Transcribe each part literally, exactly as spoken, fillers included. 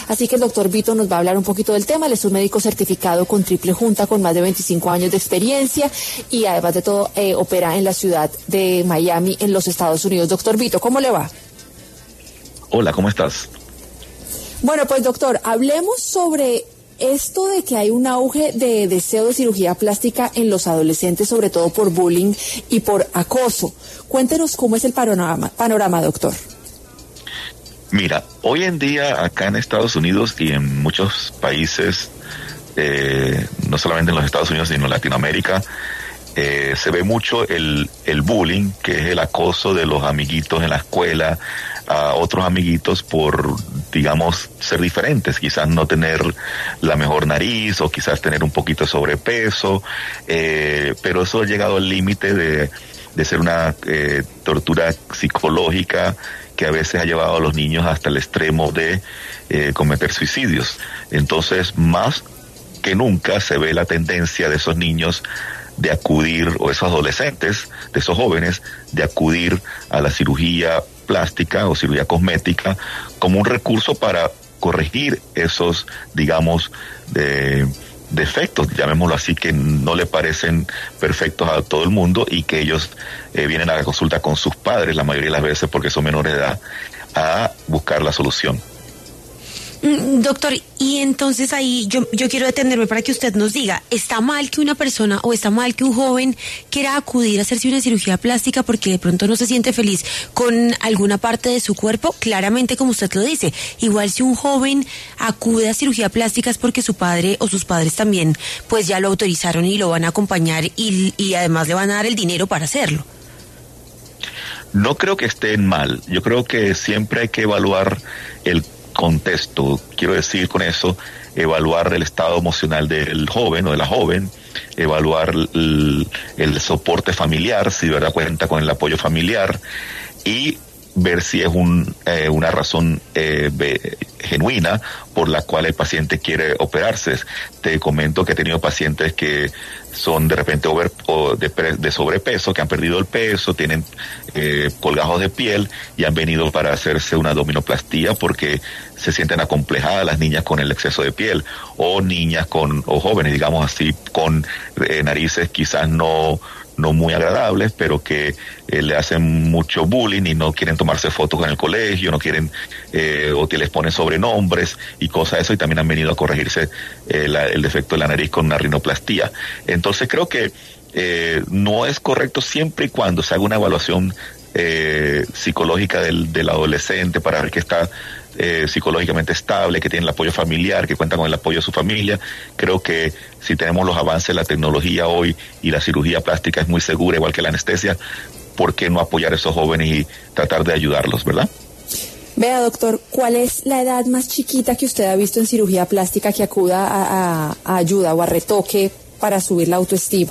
Así que el doctor Vito nos va a hablar un poquito del tema. Él es un médico certificado con triple junta, con más de veinticinco años de experiencia y además de todo eh, opera en la ciudad de Miami, en los Estados Unidos. Doctor Vito, ¿cómo le va? Hola, ¿cómo estás? Bueno, pues doctor, hablemos sobre esto de que hay un auge de deseo de cirugía plástica en los adolescentes, sobre todo por bullying y por acoso. Cuéntenos cómo es el panorama, panorama, doctor. Mira, hoy en día acá en Estados Unidos y en muchos países, eh, no solamente en los Estados Unidos, sino en Latinoamérica, eh, se ve mucho el, el bullying, que es el acoso de los amiguitos en la escuela a otros amiguitos por, digamos, ser diferentes, quizás no tener la mejor nariz o quizás tener un poquito de sobrepeso, eh, pero eso ha llegado al límite de, de ser una eh, tortura psicológica que a veces ha llevado a los niños hasta el extremo de eh, cometer suicidios. Entonces, más que nunca se ve la tendencia de esos niños de acudir, o esos adolescentes, de esos jóvenes, de acudir a la cirugía plástica o cirugía cosmética como un recurso para corregir esos, digamos, de defectos, llamémoslo así, que no le parecen perfectos a todo el mundo y que ellos eh, vienen a la consulta con sus padres la mayoría de las veces porque son menores de edad a buscar la solución. Doctor, y entonces ahí yo, yo quiero detenerme para que usted nos diga, ¿está mal que una persona o está mal que un joven quiera acudir a hacerse una cirugía plástica porque de pronto no se siente feliz con alguna parte de su cuerpo? Claramente, como usted lo dice, igual si un joven acude a cirugía plástica es porque su padre o sus padres también pues ya lo autorizaron y lo van a acompañar y, y además le van a dar el dinero para hacerlo. No creo que estén mal, yo creo que siempre hay que evaluar el contexto, quiero decir con eso, evaluar el estado emocional del joven o de la joven, evaluar el, el soporte familiar, si de verdad cuenta con el apoyo familiar, y ver si es un, eh, una razón eh, be, genuina por la cual el paciente quiere operarse. Te comento que he tenido pacientes que son de repente over, o de, de sobrepeso, que han perdido el peso, tienen eh, colgajos de piel y han venido para hacerse una abdominoplastía porque se sienten acomplejadas las niñas con el exceso de piel, o niñas con, o jóvenes, digamos así, con eh, narices quizás no no muy agradables, pero que eh, le hacen mucho bullying y no quieren tomarse fotos en el colegio, no quieren, eh, o que les ponen sobrenombres y cosas de eso, y también han venido a corregirse eh, la, el defecto de la nariz con una rinoplastía. Entonces creo que eh, no es correcto siempre y cuando se haga una evaluación eh, psicológica del, del adolescente para ver que está Eh, psicológicamente estable, que tiene el apoyo familiar, que cuenta con el apoyo de su familia. Creo que si tenemos los avances de la tecnología hoy y la cirugía plástica es muy segura, igual que la anestesia, ¿por qué no apoyar a esos jóvenes y tratar de ayudarlos, verdad? Vea, doctor, ¿cuál es la edad más chiquita que usted ha visto en cirugía plástica que acuda a, a, a ayuda o a retoque para subir la autoestima?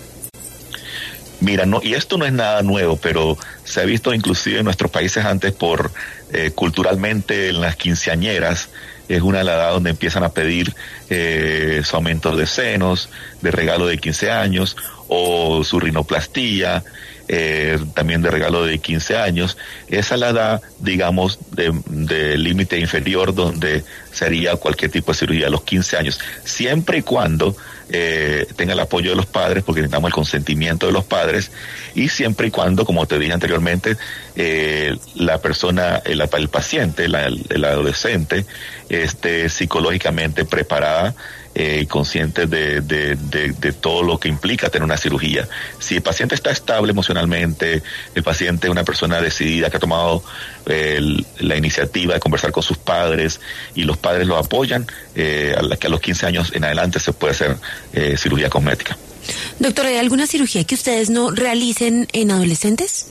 Mira, no, y esto no es nada nuevo, pero se ha visto inclusive en nuestros países antes por eh, culturalmente en las quinceañeras, es una de las edades donde empiezan a pedir eh, su aumento de senos, de regalo de quince años, o su rinoplastía, eh, también de regalo de quince años. Esa es la edad, digamos, de, de límite inferior donde se haría cualquier tipo de cirugía, a los quince años, siempre y cuando eh, tenga el apoyo de los padres, porque necesitamos el consentimiento de los padres, y siempre y cuando, como te dije anteriormente, eh, la persona, el, el paciente, la, el, el adolescente, esté psicológicamente preparada y eh, consciente de, de, de, de todo lo que implica tener una cirugía. Si el paciente está estable emocionalmente, el paciente es una persona decidida que ha tomado eh, el, la iniciativa de conversar con sus padres y los padres lo apoyan, eh, a la que a los quince años en adelante se puede hacer eh, cirugía cosmética. Doctor, ¿hay alguna cirugía que ustedes no realicen en adolescentes?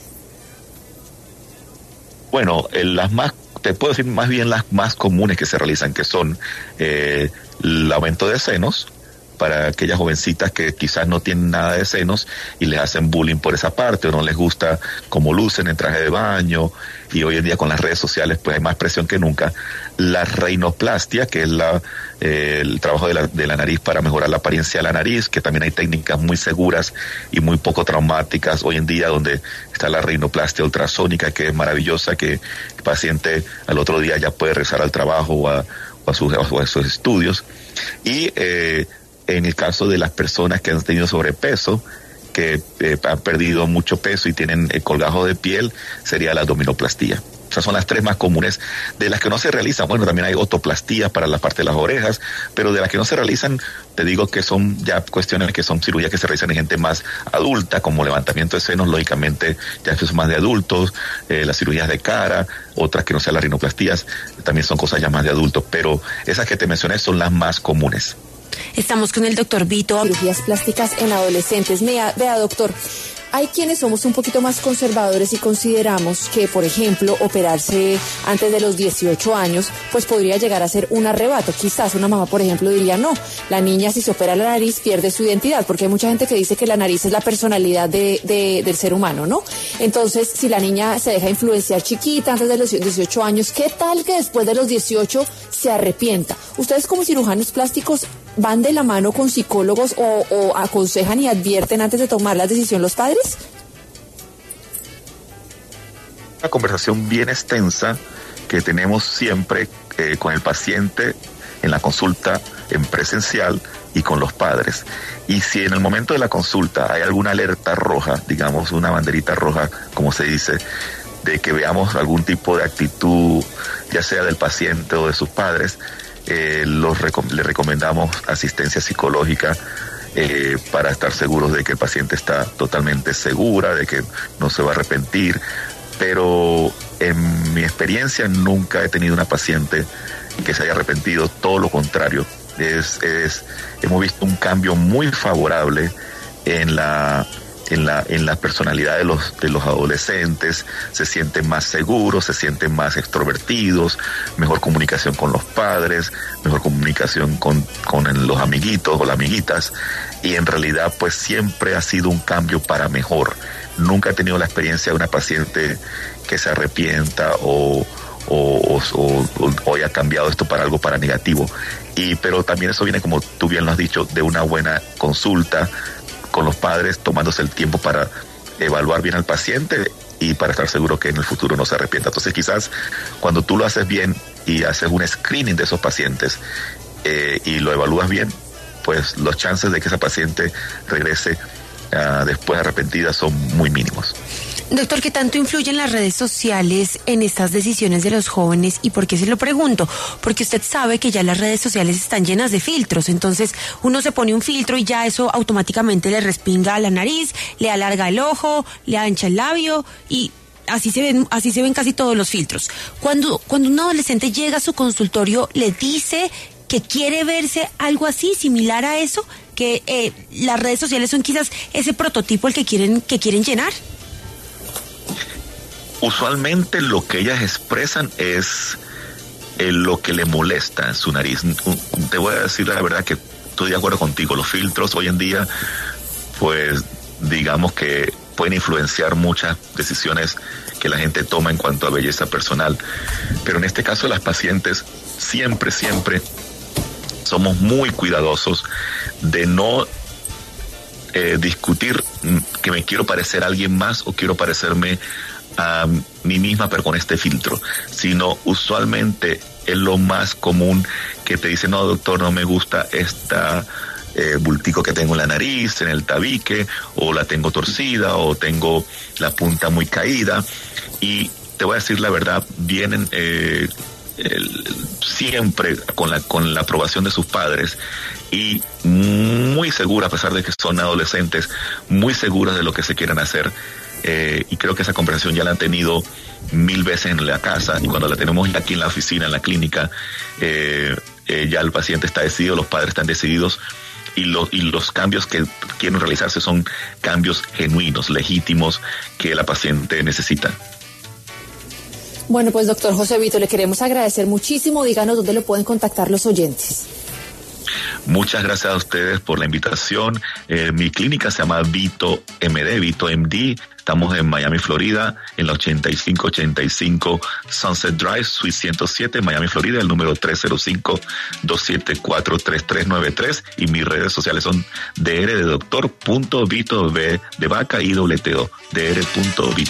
Bueno, eh, las más, te puedo decir más bien las más comunes que se realizan, que son eh, el aumento de senos, para aquellas jovencitas que quizás no tienen nada de senos y les hacen bullying por esa parte, o no les gusta cómo lucen en traje de baño, y hoy en día con las redes sociales pues hay más presión que nunca. La rhinoplastia, que es la eh, el trabajo de la, de la nariz para mejorar la apariencia de la nariz, que también hay técnicas muy seguras y muy poco traumáticas hoy en día, donde está la rhinoplastia ultrasónica, que es maravillosa, que el paciente al otro día ya puede regresar al trabajo o a a sus, a sus estudios. Y eh, en el caso de las personas que han tenido sobrepeso, que eh, han perdido mucho peso y tienen el colgajo de piel, sería la abdominoplastía. Esas son las tres más comunes, de las que no se realizan. Bueno, también hay otoplastías para la parte de las orejas, pero de las que no se realizan, te digo que son ya cuestiones que son cirugías que se realizan en gente más adulta, como levantamiento de senos, lógicamente ya son más de adultos, eh, las cirugías de cara, otras que no sean las rinoplastías, también son cosas ya más de adultos, pero esas que te mencioné son las más comunes. Estamos con el doctor Vito. Cirugías plásticas en adolescentes. Vea, vea, doctor, hay quienes somos un poquito más conservadores y consideramos que, por ejemplo, operarse antes de los dieciocho años, pues podría llegar a ser un arrebato. Quizás una mamá, por ejemplo, diría, no, la niña si se opera la nariz pierde su identidad, porque hay mucha gente que dice que la nariz es la personalidad de, de, del ser humano, ¿no? Entonces, si la niña se deja influenciar chiquita antes de los dieciocho años, ¿qué tal que después de los dieciocho se arrepienta? Ustedes como cirujanos plásticos, ¿van de la mano con psicólogos o, o aconsejan y advierten antes de tomar la decisión los padres? Una conversación bien extensa que tenemos siempre eh, con el paciente en la consulta en presencial y con los padres. Y si en el momento de la consulta hay alguna alerta roja, digamos una banderita roja, como se dice, de que veamos algún tipo de actitud, ya sea del paciente o de sus padres, eh, los recom- le recomendamos asistencia psicológica eh, para estar seguros de que el paciente está totalmente segura, de que no se va a arrepentir. Pero en mi experiencia nunca he tenido una paciente que se haya arrepentido, todo lo contrario. Es, es, hemos visto un cambio muy favorable en la, en la, en la personalidad de los, de los adolescentes. Se sienten más seguros, se sienten más extrovertidos, mejor comunicación con los padres, mejor comunicación con, con los amiguitos o las amiguitas, y en realidad pues siempre ha sido un cambio para mejor. Nunca he tenido la experiencia de una paciente que se arrepienta o, o, o, o, o haya cambiado esto para algo para negativo. Y pero también eso viene, como tú bien lo has dicho, de una buena consulta con los padres, tomándose el tiempo para evaluar bien al paciente y para estar seguro que en el futuro no se arrepienta. Entonces quizás cuando tú lo haces bien y haces un screening de esos pacientes eh, y lo evalúas bien, pues los chances de que esa paciente regrese Uh, después arrepentida son muy mínimos. Doctor, ¿qué tanto influyen las redes sociales en estas decisiones de los jóvenes? ¿Y por qué se lo pregunto? Porque usted sabe que ya las redes sociales están llenas de filtros, entonces uno se pone un filtro y ya eso automáticamente le respinga la nariz, le alarga el ojo, le ancha el labio y así se ven, así se ven casi todos los filtros. Cuando, cuando un adolescente llega a su consultorio, le dice que quiere verse algo así, similar a eso, que eh, las redes sociales son quizás ese prototipo el que quieren, que quieren llenar. Usualmente lo que ellas expresan es eh, lo que le molesta en su nariz. Te voy a decir la verdad que estoy de acuerdo contigo, los filtros hoy en día, pues digamos que pueden influenciar muchas decisiones que la gente toma en cuanto a belleza personal, pero en este caso las pacientes siempre, siempre somos muy cuidadosos de no eh, discutir que me quiero parecer a alguien más o quiero parecerme a mí misma pero con este filtro, sino usualmente es lo más común que te dicen, no doctor, no me gusta esta eh, bultico que tengo en la nariz, en el tabique, o la tengo torcida, o tengo la punta muy caída. Y te voy a decir la verdad, vienen eh, el, siempre con la con la aprobación de sus padres y muy seguras, a pesar de que son adolescentes, muy seguras de lo que se quieren hacer. Eh, y creo que esa conversación ya la han tenido mil veces en la casa, y cuando la tenemos aquí en la oficina, en la clínica, eh, eh, ya el paciente está decidido, los padres están decididos, y, lo, y los cambios que quieren realizarse son cambios genuinos, legítimos, que la paciente necesita. Bueno, pues doctor José Vito, le queremos agradecer muchísimo. Díganos dónde lo pueden contactar los oyentes. Muchas gracias a ustedes por la invitación. Eh, mi clínica se llama Vito M D, Vito M D. Estamos en Miami, Florida, en la ochenta y cinco ochenta y cinco Sunset Drive, Suite ciento siete, Miami, Florida, el número tres cero cinco, dos siete cuatro, tres tres nueve tres, y mis redes sociales son dr de doctor punto vito v de vaca y doble t o, dr punto vito.